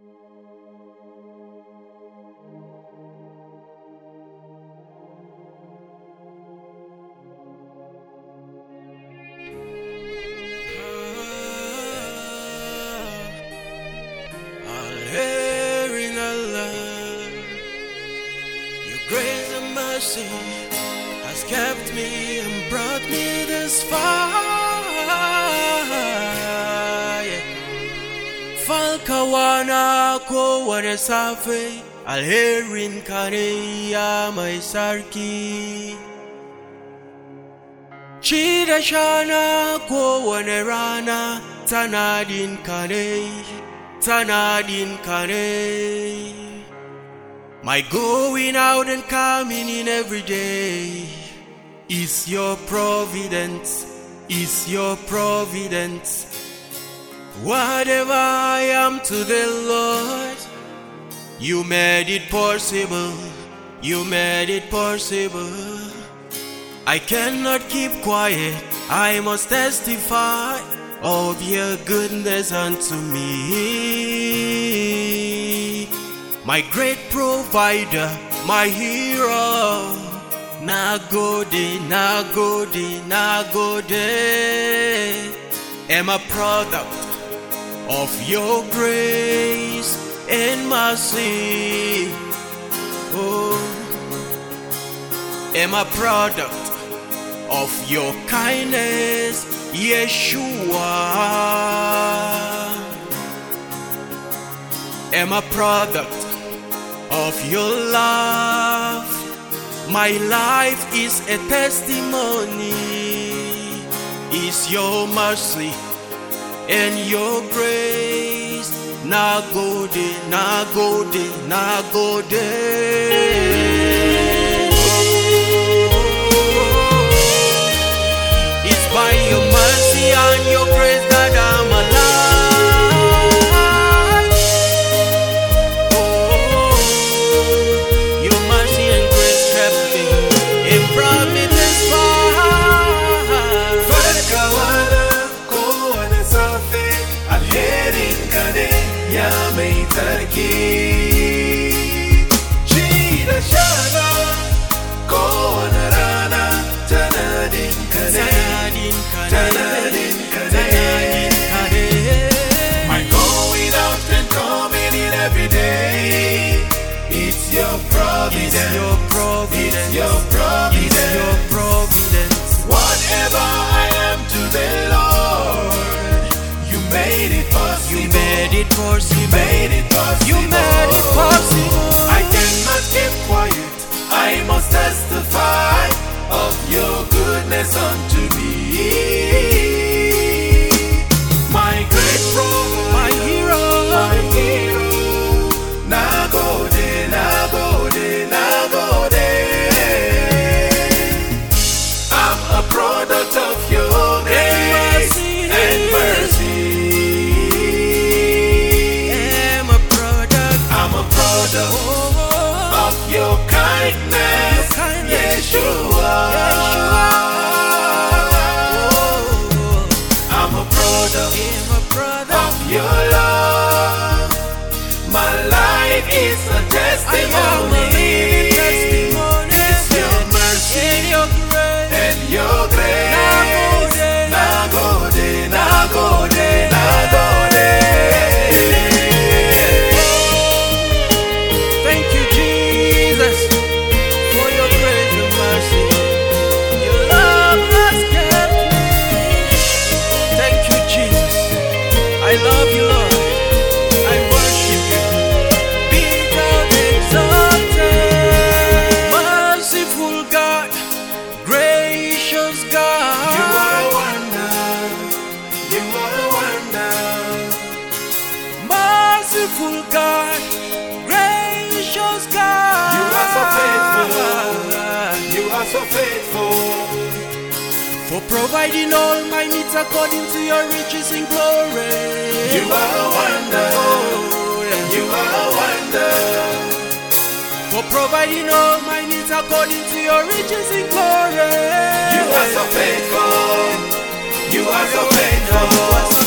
Grace and mercy has kept me and brought me this far. Falkawana ko wane safe alherin kane ya mai sarki. Ci da shana ko wane rana tanadin kane. My going out and coming in every day is your providence, is your providence. Whatever I am to the Lord, you made it possible, you made it possible. I cannot keep quiet, I must testify of your goodness unto me. My great provider, my hero, Nagode, Nagode, Nagode. Am a product of your grace and mercy. Oh, am a product of your kindness, Yeshua. Am a product of your love. My life is a testimony. Is your mercy and your grace. Nagode, Nagode, Nagode. It's by your mercy and your grace that I'm alive. My going out and coming in every day, it's your providence, it's your providence, it's your providence, it's your providence. Whatever I am to the Lord, you made it possible, you made it possible, you made it possible, you made it possible. I cannot keep quiet, I must testify of your goodness unto me. My great provider, my hero, my hero. Nagode, Nagode, Nagode. I'm a product of your grace and mercy. I'm a product of your kindness, Yeshua. I'm a product of your love. My life is a testimony. It's your mercy and your grace. Nagode, Nagode, Nagode. Thank you, Jesus, for your grace and mercy. Your love has kept me. Thank you, Jesus. I love you, Lord. I worship you. Be thou exalted. Merciful God, gracious God. You are a wonder. You are a wonder. Merciful God, gracious God. You are so faithful. You are so faithful. For providing all my needs according to your riches in glory. You are a wonder. Oh, yeah. You are a wonder. For providing all my needs according to your riches in glory. You are so faithful. You are so faithful.